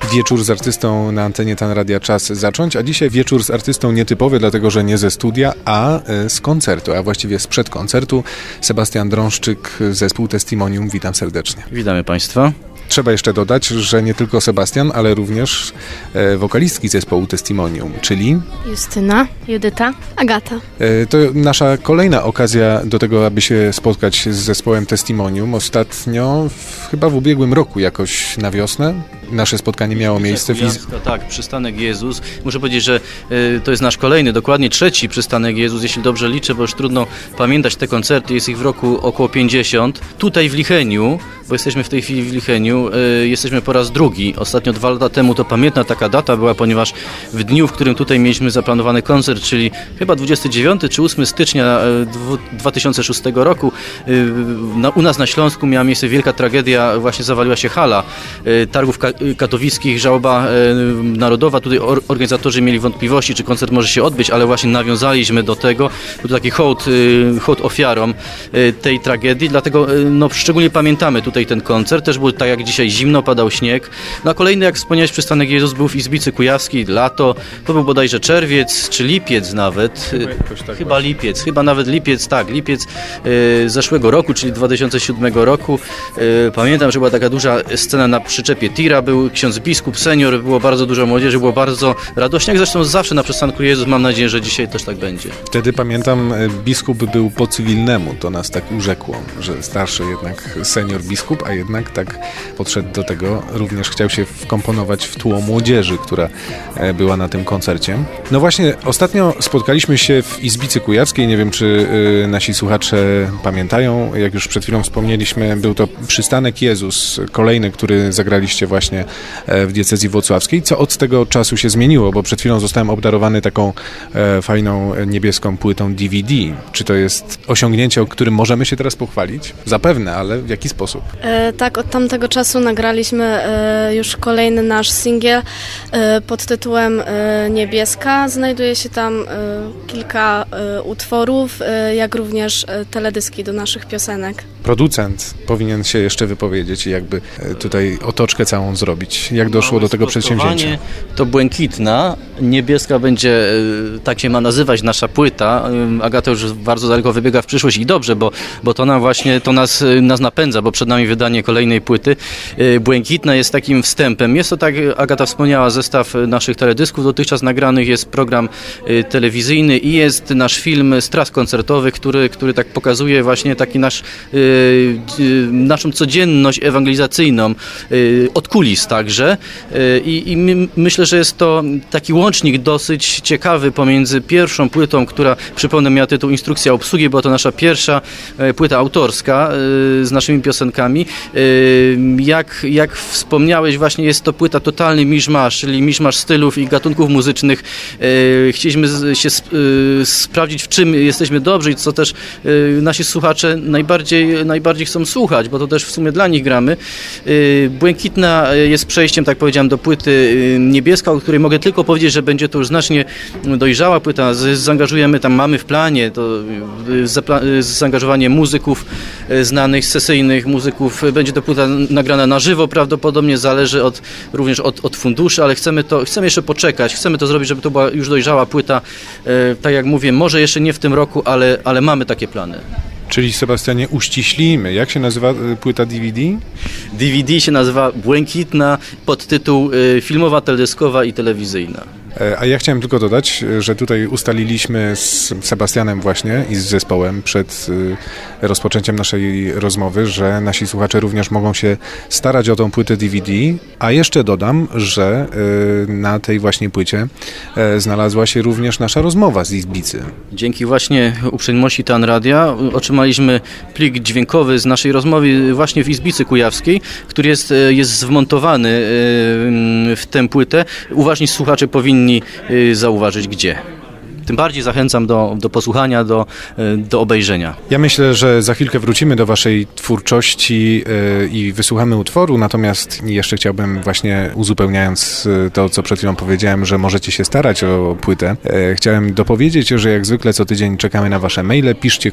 wieczór z artystą na antenie TAN Radia czas zacząć, a dzisiaj wieczór z artystą nietypowy, dlatego że nie ze studia, a z koncertu, a właściwie sprzed koncertu. Sebastian Drążczyk, zespół Testimonium, witam serdecznie. Witamy Państwa. Trzeba jeszcze dodać, że nie tylko Sebastian, ale również wokalistki zespołu Testimonium, czyli Justyna, Judyta, Agata. To nasza kolejna okazja do tego, aby się spotkać z zespołem Testimonium. Ostatnio, chyba w ubiegłym roku jakoś na wiosnę, nasze spotkanie miało miejsce Tak, przystanek Jezus. Muszę powiedzieć, że to jest nasz kolejny, dokładnie trzeci przystanek Jezus, jeśli dobrze liczę, bo już trudno pamiętać te koncerty, jest ich w roku około 50. Tutaj w Licheniu, bo jesteśmy w tej chwili w Licheniu, jesteśmy po raz drugi. Ostatnio 2 lata temu to pamiętna taka data była, ponieważ w dniu, w którym tutaj mieliśmy zaplanowany koncert, czyli chyba 29 czy 8 stycznia 2006 roku, u nas na Śląsku miała miejsce wielka tragedia, właśnie zawaliła się hala targów katowickich, żałoba narodowa. Tutaj organizatorzy mieli wątpliwości, czy koncert może się odbyć, ale właśnie nawiązaliśmy do tego. Był to taki hołd ofiarom tej tragedii, dlatego szczególnie pamiętamy tutaj ten koncert. Też był tak jak dzisiaj zimno, padał śnieg. No a kolejny, jak wspomniałeś, przystanek Jezus był w Izbicy Kujawskiej, lato. To był bodajże czerwiec, czy lipiec nawet. Chyba lipiec, lipiec zeszłego roku, czyli 2007 roku. Pamiętam, że była taka duża scena na przyczepie tira, był ksiądz biskup, senior, było bardzo dużo młodzieży, było bardzo radośnie, jak zresztą zawsze na przystanku Jezus. Mam nadzieję, że dzisiaj też tak będzie. Wtedy pamiętam, biskup był po cywilnemu, to nas tak urzekło, że starszy jednak senior biskup, a jednak tak podszedł do tego, również chciał się wkomponować w tło młodzieży, która była na tym koncercie. No właśnie, ostatnio spotkaliśmy się w Izbicy Kujawskiej, nie wiem, czy nasi słuchacze pamiętają, jak już przed chwilą wspomnieliśmy, był to przystanek Jezus, kolejny, który zagraliście właśnie w diecezji włocławskiej. Co od tego czasu się zmieniło, bo przed chwilą zostałem obdarowany taką fajną niebieską płytą DVD. Czy to jest osiągnięcie, o którym możemy się teraz pochwalić? Zapewne, ale w jaki sposób? Tak, od tamtego czasu nagraliśmy już kolejny nasz singiel pod tytułem Niebieska. Znajduje się tam kilka utworów, jak również teledyski do naszych piosenek. Producent powinien się jeszcze wypowiedzieć i jakby tutaj otoczkę całą zrobić. Jak doszło do tego przedsięwzięcia? To Błękitna, Niebieska będzie, tak się ma nazywać nasza płyta. Agata już bardzo daleko wybiega w przyszłość i dobrze, bo to nam właśnie, to nas napędza, bo przed nami wydanie kolejnej płyty. Błękitna jest takim wstępem. Jest to, tak Agata wspomniała, zestaw naszych teledysków dotychczas nagranych, jest program telewizyjny i jest nasz film z tras koncertowych, który tak pokazuje właśnie taki naszą codzienność ewangelizacyjną, od kulis także. I myślę, że jest to taki łącznik dosyć ciekawy pomiędzy pierwszą płytą, która, przypomnę, miała tytuł Instrukcja obsługi, była to nasza pierwsza płyta autorska z naszymi piosenkami. Jak wspomniałeś, właśnie jest to płyta totalny miszmasz, czyli miszmasz stylów i gatunków muzycznych. Chcieliśmy się sprawdzić, w czym jesteśmy dobrzy i co też nasi słuchacze najbardziej chcą słuchać, bo to też w sumie dla nich gramy. Błękitna jest przejściem, tak powiedziałem, do płyty Niebieska, o której mogę tylko powiedzieć, że będzie to już znacznie dojrzała płyta. Zaangażujemy tam, mamy w planie to zaangażowanie muzyków znanych, sesyjnych muzyków. Będzie to płyta nagrana na żywo, prawdopodobnie zależy również od funduszy, ale chcemy jeszcze poczekać. Chcemy to zrobić, żeby to była już dojrzała płyta. Tak jak mówię, może jeszcze nie w tym roku, ale mamy takie plany. Czyli, Sebastianie, uściślimy. Jak się nazywa płyta DVD? DVD się nazywa Błękitna, podtytuł filmowa, teledyskowa i telewizyjna. A ja chciałem tylko dodać, że tutaj ustaliliśmy z Sebastianem właśnie i z zespołem przed rozpoczęciem naszej rozmowy, że nasi słuchacze również mogą się starać o tą płytę DVD, a jeszcze dodam, że na tej właśnie płycie znalazła się również nasza rozmowa z Izbicy. Dzięki właśnie uprzejmości TAN Radia otrzymaliśmy plik dźwiękowy z naszej rozmowy właśnie w Izbicy Kujawskiej, który jest wmontowany w tę płytę. Uważni słuchacze powinni zauważyć gdzie. tym bardziej zachęcam do posłuchania, do obejrzenia. Ja myślę, że za chwilkę wrócimy do waszej twórczości i wysłuchamy utworu, natomiast jeszcze chciałbym właśnie, uzupełniając to, co przed chwilą powiedziałem, że możecie się starać o płytę, chciałem dopowiedzieć, że jak zwykle co tydzień czekamy na wasze maile. Piszcie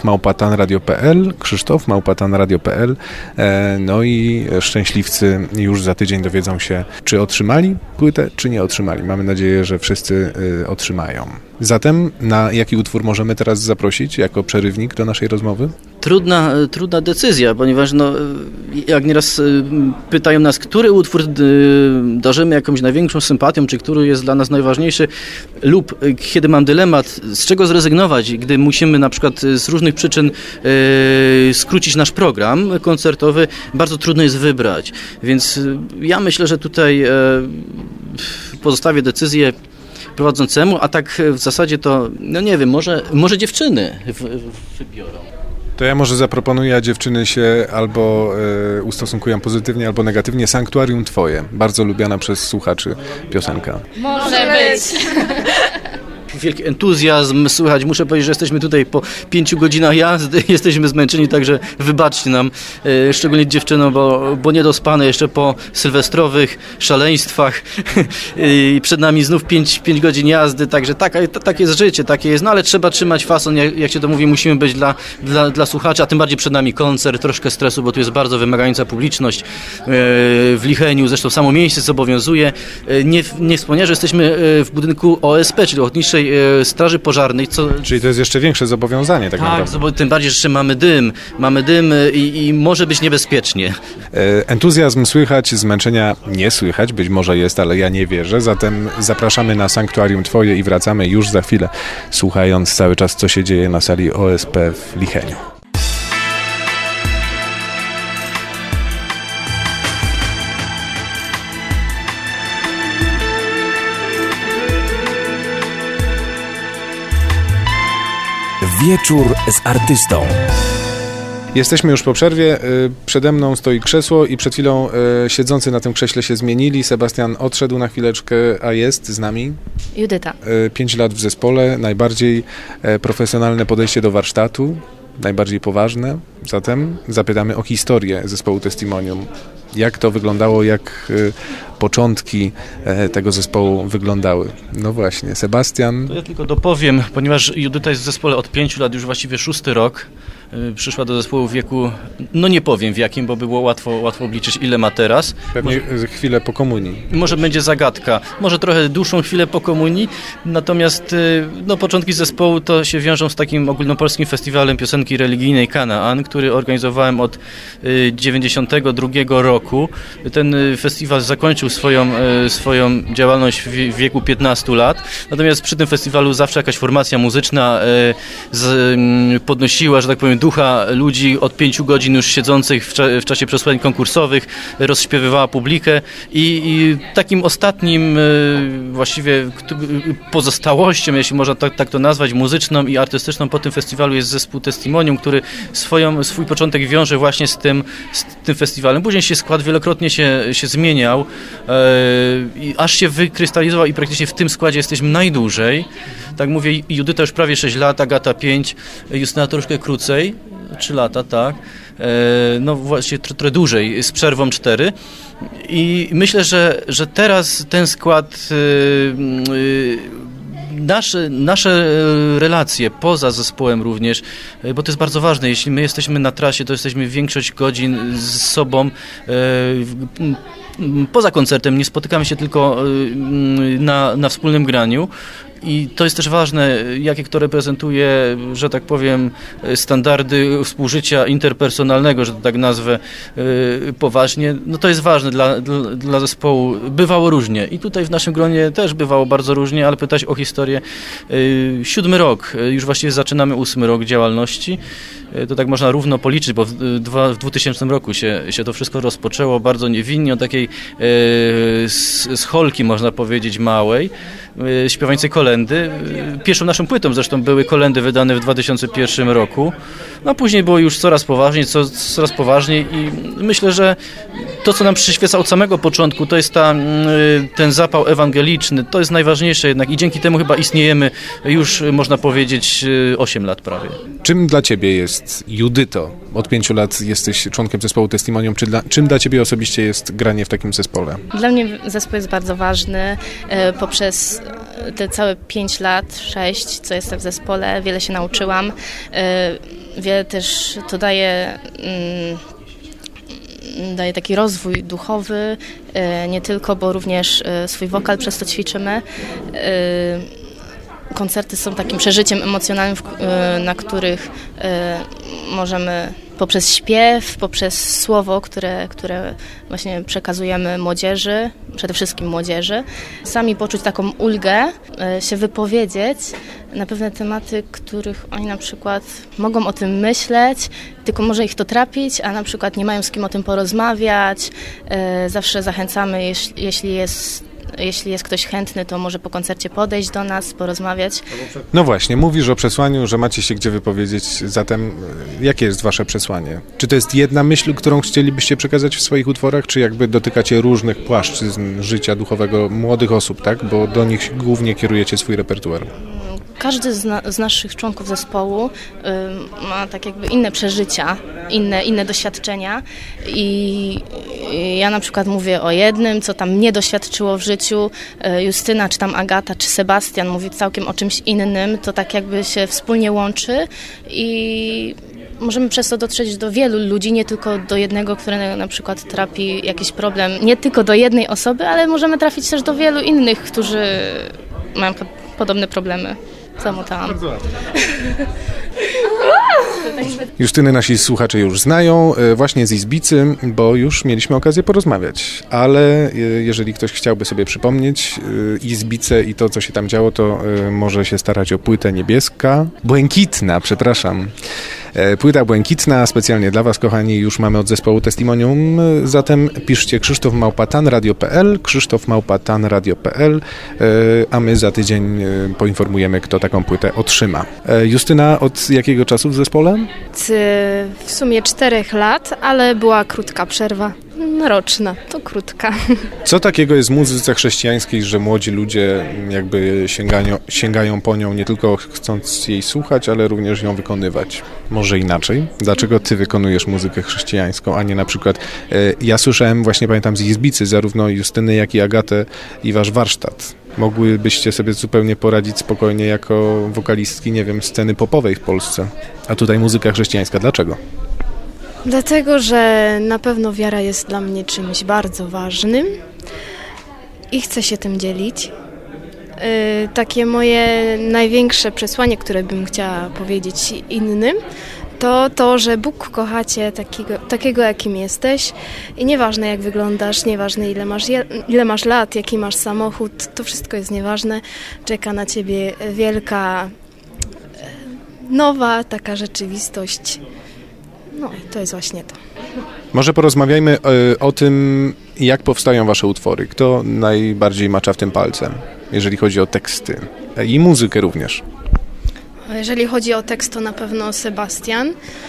krzysztof@tanradio.pl, no i szczęśliwcy już za tydzień dowiedzą się, czy otrzymali płytę, czy nie otrzymali. Mamy nadzieję, że wszyscy otrzymają. Zatem na jaki utwór możemy teraz zaprosić jako przerywnik do naszej rozmowy? Trudna decyzja, ponieważ jak nieraz pytają nas, który utwór darzymy jakąś największą sympatią, czy który jest dla nas najważniejszy, lub kiedy mam dylemat, z czego zrezygnować, gdy musimy na przykład z różnych przyczyn skrócić nasz program koncertowy, bardzo trudno jest wybrać. Więc ja myślę, że tutaj pozostawię decyzję prowadzącemu, a tak w zasadzie to, no nie wiem, może dziewczyny wybiorą. To ja może zaproponuję, a dziewczyny się albo ustosunkują pozytywnie, albo negatywnie. Sanktuarium Twoje. Bardzo lubiana przez słuchaczy piosenka. Może być. Wielki entuzjazm słychać. Muszę powiedzieć, że jesteśmy tutaj po 5 godzinach jazdy. Jesteśmy zmęczeni, także wybaczcie nam, szczególnie dziewczynom, bo niedospane jeszcze po sylwestrowych szaleństwach. I przed nami znów 5 godzin jazdy, także takie jest życie, takie jest. No ale trzeba trzymać fason, jak się to mówi, musimy być dla słuchaczy, a tym bardziej przed nami koncert, troszkę stresu, bo tu jest bardzo wymagająca publiczność. W Licheniu zresztą samo miejsce zobowiązuje. Nie wspomniałem, że jesteśmy w budynku OSP, czyli Ochotniczej Straży Pożarnej. Czyli to jest jeszcze większe zobowiązanie tak naprawdę. Tak, tym bardziej, że jeszcze mamy dym i może być niebezpiecznie. Entuzjazm słychać, zmęczenia nie słychać, być może jest, ale ja nie wierzę, zatem zapraszamy na Sanktuarium Twoje i wracamy już za chwilę, słuchając cały czas, co się dzieje na sali OSP w Licheniu. Wieczór z artystą. Jesteśmy już po przerwie, przede mną stoi krzesło i przed chwilą siedzący na tym krześle się zmienili. Sebastian odszedł na chwileczkę, a jest z nami Judyta. 5 lat w zespole, najbardziej profesjonalne podejście do warsztatu, najbardziej poważne. Zatem zapytamy o historię zespołu Testimonium. Jak to wyglądało, jak początki tego zespołu wyglądały? No właśnie, Sebastian. To ja tylko dopowiem, ponieważ Judyta jest w zespole od 5 lat, już właściwie 6. rok. Przyszła do zespołu w wieku, no nie powiem w jakim, bo było łatwo obliczyć, ile ma teraz. Pewnie chwilę po komunii. Może będzie zagadka, może trochę dłuższą chwilę po komunii, natomiast początki zespołu to się wiążą z takim ogólnopolskim festiwalem piosenki religijnej Kanaan, który organizowałem od 92 roku. Ten festiwal zakończył swoją działalność w wieku 15 lat, natomiast przy tym festiwalu zawsze jakaś formacja muzyczna podnosiła, że tak powiem, ducha ludzi od 5 godzin już siedzących w czasie przesłuchań konkursowych, rozśpiewywała publikę i takim ostatnim właściwie pozostałością, jeśli można tak to nazwać, muzyczną i artystyczną po tym festiwalu jest zespół Testimonium, który swój początek wiąże właśnie z tym festiwalem. Później się skład wielokrotnie się zmieniał, aż się wykrystalizował i praktycznie w tym składzie jesteśmy najdłużej. Tak mówię, Judyta już prawie 6 lat, Agata 5, Justyna troszkę krócej, 3 lata, tak. No właśnie trochę dłużej, z przerwą 4. I myślę, że teraz ten skład, nasze relacje poza zespołem również, bo to jest bardzo ważne, jeśli my jesteśmy na trasie, to jesteśmy większość godzin z sobą, poza koncertem, nie spotykamy się tylko na wspólnym graniu. I to jest też ważne, jakie kto reprezentuje, że tak powiem, standardy współżycia interpersonalnego, że to tak nazwę poważnie. No to jest ważne dla zespołu. Bywało różnie i tutaj w naszym gronie też bywało bardzo różnie, ale pytać o historię. 7 rok, już właściwie zaczynamy 8 rok działalności. To tak można równo policzyć, bo w 2000 roku się to wszystko rozpoczęło bardzo niewinnie, o takiej scholki, można powiedzieć, małej. śpiewającej kolendy. Pierwszą naszą płytą zresztą były kolendy wydane w 2001 roku, a później było już coraz poważniej i myślę, że to, co nam przyświeca od samego początku, to jest ten zapał ewangeliczny, to jest najważniejsze jednak i dzięki temu chyba istniejemy już, można powiedzieć, 8 lat prawie. Czym dla Ciebie jest Judyto? Od 5 lat jesteś członkiem zespołu Testimonium. Czym dla Ciebie osobiście jest granie w takim zespole? Dla mnie zespół jest bardzo ważny. Poprzez te całe 5 lat, 6, co jestem w zespole, wiele się nauczyłam. Wiele też to daje taki rozwój duchowy, nie tylko, bo również swój wokal przez to ćwiczymy. Koncerty są takim przeżyciem emocjonalnym, na których możemy poprzez śpiew, poprzez słowo, które właśnie przekazujemy młodzieży, przede wszystkim młodzieży, sami poczuć taką ulgę, się wypowiedzieć na pewne tematy, których oni na przykład mogą o tym myśleć, tylko może ich to trapić, a na przykład nie mają z kim o tym porozmawiać. Zawsze zachęcamy, jeśli jest ktoś chętny, to może po koncercie podejść do nas, porozmawiać. No właśnie, mówisz o przesłaniu, że macie się gdzie wypowiedzieć, zatem jakie jest wasze przesłanie? Czy to jest jedna myśl, którą chcielibyście przekazać w swoich utworach, czy jakby dotykacie różnych płaszczyzn życia duchowego młodych osób, tak? Bo do nich głównie kierujecie swój repertuar. Każdy z naszych członków zespołu ma tak jakby inne przeżycia, inne doświadczenia i ja na przykład mówię o jednym, co tam mnie doświadczyło w życiu, Justyna, czy tam Agata, czy Sebastian mówi całkiem o czymś innym, to tak jakby się wspólnie łączy i możemy przez to dotrzeć do wielu ludzi, nie tylko do jednego, który na przykład trapi jakiś problem, nie tylko do jednej osoby, ale możemy trafić też do wielu innych, którzy mają podobne problemy. Zamotałam. Justyny nasi słuchacze już znają, właśnie z Izbicy, bo już mieliśmy okazję porozmawiać, ale jeżeli ktoś chciałby sobie przypomnieć Izbicę i to, co się tam działo, to może się starać o płytę błękitna, przepraszam. Płyta błękitna, specjalnie dla Was, kochani, już mamy od zespołu Testimonium, zatem piszcie krzysztof@tanradio.pl, a my za tydzień poinformujemy, kto taką płytę otrzyma. Justyna, od jakiego czasu w zespole? W sumie 4 lat, ale była krótka przerwa. Roczna, to krótka. Co takiego jest w muzyce chrześcijańskiej, że młodzi ludzie jakby sięgają po nią, nie tylko chcąc jej słuchać, ale również ją wykonywać? Może inaczej? Dlaczego ty wykonujesz muzykę chrześcijańską, a nie na przykład... Ja słyszałem, właśnie pamiętam z Izbicy, zarówno Justyny, jak i Agatę i wasz warsztat. Mogłybyście sobie zupełnie poradzić spokojnie jako wokalistki, nie wiem, sceny popowej w Polsce. A tutaj muzyka chrześcijańska. Dlaczego? Dlatego, że na pewno wiara jest dla mnie czymś bardzo ważnym i chcę się tym dzielić. Takie moje największe przesłanie, które bym chciała powiedzieć innym, to, że Bóg kocha Cię takiego, jakim jesteś i nieważne jak wyglądasz, nieważne ile masz lat, jaki masz samochód, to wszystko jest nieważne. Czeka na Ciebie wielka, nowa taka rzeczywistość. No i to jest właśnie to. Może porozmawiajmy o tym, jak powstają wasze utwory. Kto najbardziej macza w tym palcem, jeżeli chodzi o teksty i muzykę również? Jeżeli chodzi o tekst, to na pewno Sebastian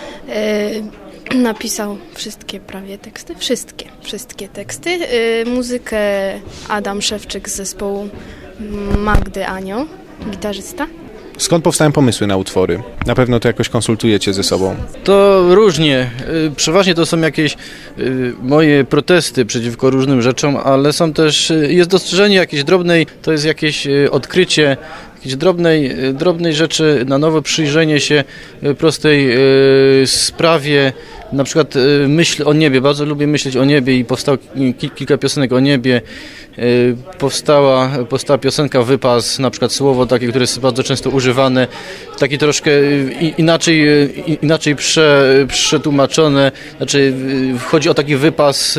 napisał prawie teksty, wszystkie teksty. Muzykę Adam Szewczyk z zespołu Magdy Anioł, gitarzysta. Skąd powstają pomysły na utwory? Na pewno to jakoś konsultujecie ze sobą. To różnie. Przeważnie to są jakieś moje protesty przeciwko różnym rzeczom, ale są też, jest dostrzeżenie jakiejś drobnej, to jest jakieś odkrycie jakiejś drobnej rzeczy, na nowo przyjrzenie się prostej sprawie, na przykład myśl o niebie. Bardzo lubię myśleć o niebie i powstało kilka piosenek o niebie. Powstała piosenka Wypas, na przykład słowo takie, które jest bardzo często używane, takie troszkę inaczej przetłumaczone. Znaczy chodzi o taki wypas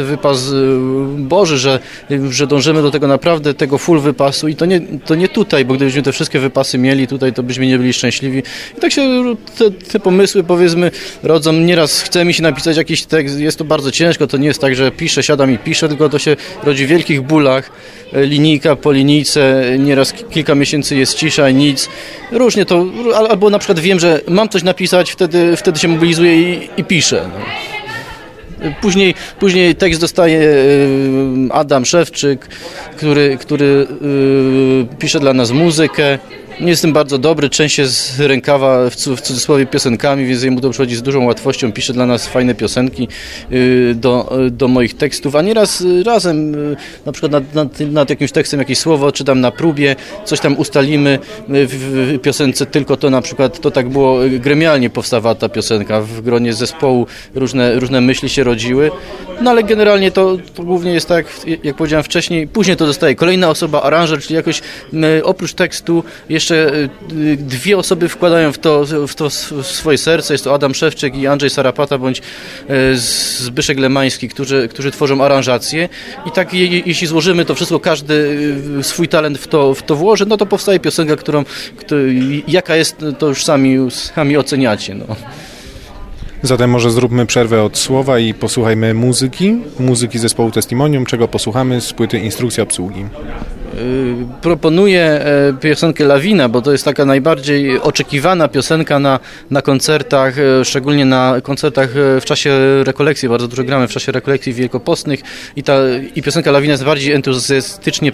Boży, że dążymy do tego naprawdę, tego full wypasu i to nie tutaj, bo gdybyśmy te wszystkie troszkę wypasy mieli tutaj, to byśmy nie byli szczęśliwi. I tak się te pomysły, powiedzmy, rodzą. Nieraz chce mi się napisać jakiś tekst, jest to bardzo ciężko, to nie jest tak, że piszę, siadam i piszę, tylko to się rodzi w wielkich bólach, linijka po linijce, nieraz kilka miesięcy jest cisza i nic. Różnie to, albo na przykład wiem, że mam coś napisać, wtedy się mobilizuję i piszę. No. Później tekst dostaje Adam Szewczyk, który pisze dla nas muzykę. Nie jestem bardzo dobry, częściej z rękawa, w cudzysłowie, piosenkami, więc jemu to przychodzi z dużą łatwością. Pisze dla nas fajne piosenki do moich tekstów, a nieraz razem, na przykład nad jakimś tekstem jakieś słowo, czy tam na próbie, coś tam ustalimy w piosence, tylko to na przykład, to tak było, gremialnie powstawała ta piosenka, w gronie zespołu różne myśli się rodziły, no ale generalnie to głównie jest tak, jak powiedziałem wcześniej, później to dostaje kolejna osoba, aranżer, czyli jakoś oprócz tekstu jeszcze dwie osoby wkładają w to swoje serce. Jest to Adam Szewczyk i Andrzej Sarapata, bądź Zbyszek Lemański, którzy tworzą aranżację. I tak jeśli złożymy to wszystko, każdy swój talent w to włoży, no to powstaje piosenka, jaka jest, to już sami oceniacie. No. Zatem może zróbmy przerwę od słowa i posłuchajmy muzyki zespołu Testimonium. Czego posłuchamy z płyty Instrukcja obsługi? Proponuję piosenkę Lawina, bo to jest taka najbardziej oczekiwana piosenka na koncertach, szczególnie na koncertach w czasie rekolekcji. Bardzo dużo gramy w czasie rekolekcji wielkopostnych i piosenka Lawina jest bardziej entuzjastycznie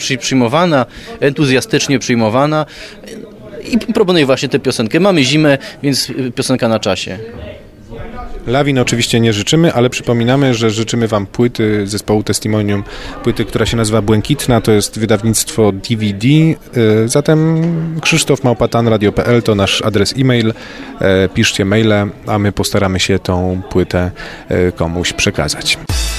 przyjmowana i proponuję właśnie tę piosenkę. Mamy zimę, więc piosenka na czasie. Lawin oczywiście nie życzymy, ale przypominamy, że życzymy Wam płyty zespołu Testimonium, płyty, która się nazywa Błękitna, to jest wydawnictwo DVD, zatem krzysztof@tanradio.pl to nasz adres e-mail, piszcie maile, a my postaramy się tą płytę komuś przekazać.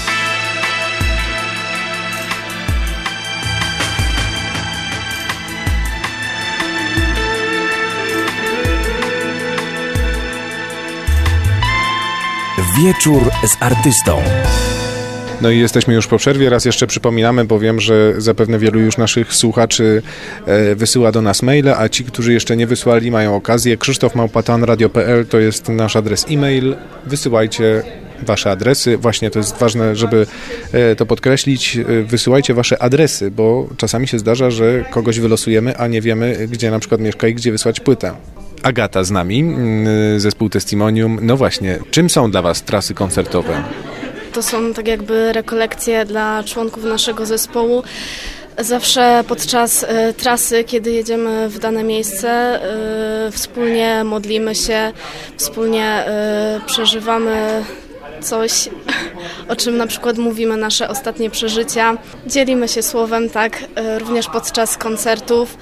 Wieczór z artystą. No i jesteśmy już po przerwie. Raz jeszcze przypominamy, bo wiem, że zapewne wielu już naszych słuchaczy wysyła do nas maile, a ci, którzy jeszcze nie wysłali, mają okazję. krzysztof@tanradio.pl to jest nasz adres e-mail. Wysyłajcie Wasze adresy. Właśnie to jest ważne, żeby to podkreślić. Wysyłajcie Wasze adresy, bo czasami się zdarza, że kogoś wylosujemy, a nie wiemy, gdzie na przykład mieszka i gdzie wysłać płytę. Agata z nami, zespół Testimonium. No właśnie, czym są dla Was trasy koncertowe? To są tak jakby rekolekcje dla członków naszego zespołu. Zawsze podczas trasy, kiedy jedziemy w dane miejsce, wspólnie modlimy się, wspólnie przeżywamy coś, o czym na przykład mówimy nasze ostatnie przeżycia. Dzielimy się słowem, tak, również podczas koncertów.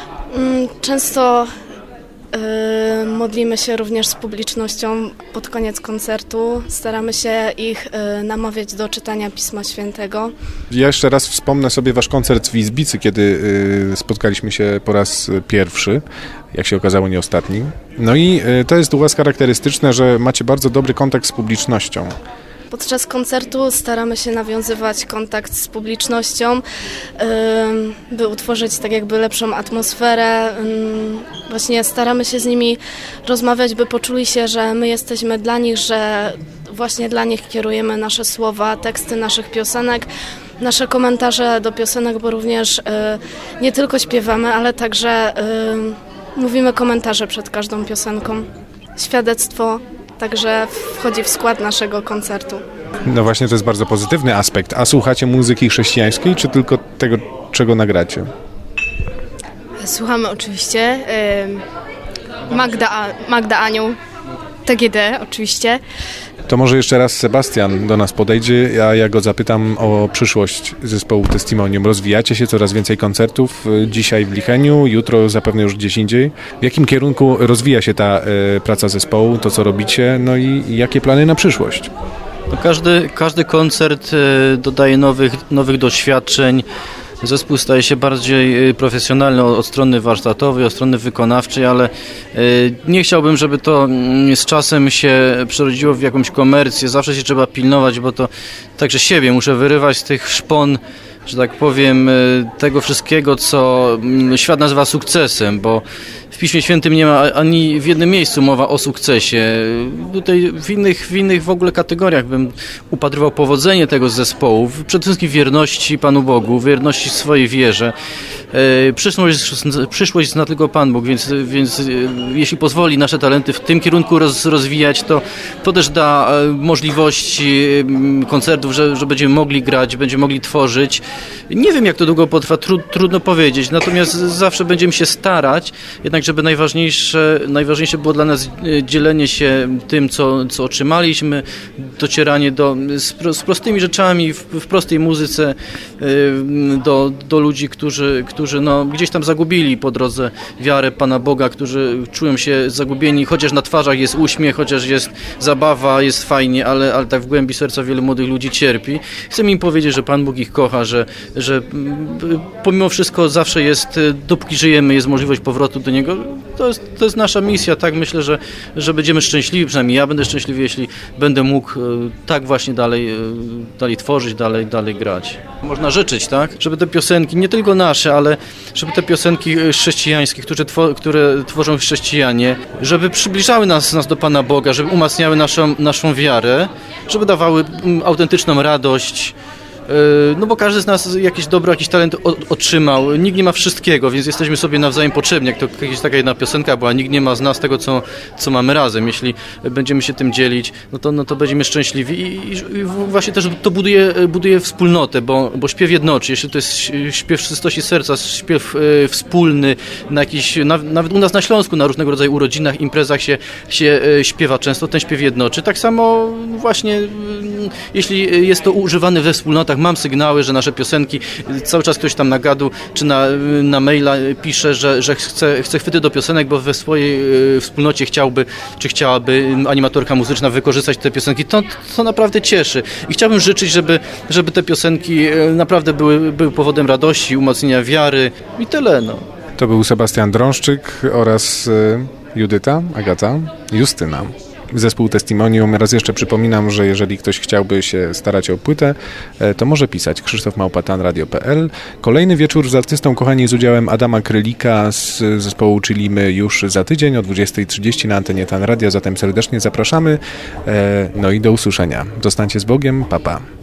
Często modlimy się również z publicznością pod koniec koncertu. Staramy się ich namawiać do czytania Pisma Świętego. Ja jeszcze raz wspomnę sobie Wasz koncert w Izbicy, kiedy spotkaliśmy się po raz pierwszy, jak się okazało nie ostatni. No i to jest u Was charakterystyczne, że macie bardzo dobry kontakt z publicznością. Podczas koncertu staramy się nawiązywać kontakt z publicznością, by utworzyć tak jakby lepszą atmosferę. Właśnie staramy się z nimi rozmawiać, by poczuli się, że my jesteśmy dla nich, że właśnie dla nich kierujemy nasze słowa, teksty naszych piosenek, nasze komentarze do piosenek, bo również nie tylko śpiewamy, ale także mówimy komentarze przed każdą piosenką. Świadectwo także wchodzi w skład naszego koncertu. No właśnie, to jest bardzo pozytywny aspekt. A słuchacie muzyki chrześcijańskiej, czy tylko tego, czego nagracie? Słuchamy oczywiście. Magda Anioł, TGD oczywiście. To może jeszcze raz Sebastian do nas podejdzie, a ja go zapytam o przyszłość zespołu Testimonium. Rozwijacie się, coraz więcej koncertów, dzisiaj w Licheniu, jutro zapewne już gdzieś indziej. W jakim kierunku rozwija się ta praca zespołu, to co robicie, no i jakie plany na przyszłość? No każdy koncert dodaje nowych doświadczeń. Zespół staje się bardziej profesjonalny od strony warsztatowej, od strony wykonawczej, ale nie chciałbym, żeby to z czasem się przerodziło w jakąś komercję. Zawsze się trzeba pilnować, bo to także siebie muszę wyrywać z tych szpon że tak powiem, tego wszystkiego, co świat nazywa sukcesem, bo w Piśmie Świętym nie ma ani w jednym miejscu mowa o sukcesie. Tutaj w innych w ogóle kategoriach bym upatrywał powodzenie tego zespołu. Przede wszystkim wierności Panu Bogu, wierności swojej wierze. Przyszłość zna tylko Pan Bóg, więc jeśli pozwoli nasze talenty w tym kierunku rozwijać, to też da możliwości koncertów, że będziemy mogli grać, będziemy mogli tworzyć. Nie wiem, jak to długo potrwa, trudno powiedzieć, natomiast zawsze będziemy się starać, jednak żeby najważniejsze było dla nas dzielenie się tym, co otrzymaliśmy, docieranie z prostymi rzeczami, w prostej muzyce do ludzi, którzy gdzieś tam zagubili po drodze wiarę Pana Boga, którzy czują się zagubieni, chociaż na twarzach jest uśmiech, chociaż jest zabawa, jest fajnie, ale tak w głębi serca wielu młodych ludzi cierpi. Chcę im powiedzieć, że Pan Bóg ich kocha, że pomimo wszystko zawsze jest, dopóki żyjemy, jest możliwość powrotu do Niego. To jest nasza misja, tak? Myślę, że będziemy szczęśliwi, przynajmniej ja będę szczęśliwy, jeśli będę mógł tak właśnie dalej tworzyć, dalej grać. Można życzyć, tak? Żeby te piosenki, nie tylko nasze, ale żeby te piosenki chrześcijańskie, które tworzą chrześcijanie, żeby przybliżały nas do Pana Boga, żeby umacniały naszą wiarę, żeby dawały autentyczną radość. No bo każdy z nas jakieś dobro, jakiś talent otrzymał. Nikt nie ma wszystkiego, więc jesteśmy sobie nawzajem potrzebni. Jak to jakaś taka jedna piosenka była, nikt nie ma z nas tego, co mamy razem. Jeśli będziemy się tym dzielić, no to będziemy szczęśliwi i właśnie też to buduje wspólnotę, bo śpiew jednoczy. Jeśli to jest śpiew z czystości serca, śpiew wspólny, nawet u nas na Śląsku, na różnego rodzaju urodzinach, imprezach się śpiewa często, ten śpiew jednoczy. Tak samo właśnie, jeśli jest to używane we wspólnotach, mam sygnały, że nasze piosenki, cały czas ktoś tam na gadu czy na maila pisze, że chce chwyty do piosenek, bo we swojej wspólnocie chciałaby animatorka muzyczna wykorzystać te piosenki. To naprawdę cieszy. I chciałbym życzyć, żeby te piosenki naprawdę były powodem radości, umocnienia wiary i tyle. No. To był Sebastian Drążczyk oraz Agata, Justyna. Zespół Testimonium. Raz jeszcze przypominam, że jeżeli ktoś chciałby się starać o płytę, to może pisać krzysztof@tanradio.pl. Kolejny wieczór z artystą, kochani, z udziałem Adama Krylika z zespołu Chilimy już za tydzień o 20:30 na antenie Tan Radio, zatem serdecznie zapraszamy. No i do usłyszenia. Zostańcie z Bogiem. Pa, pa.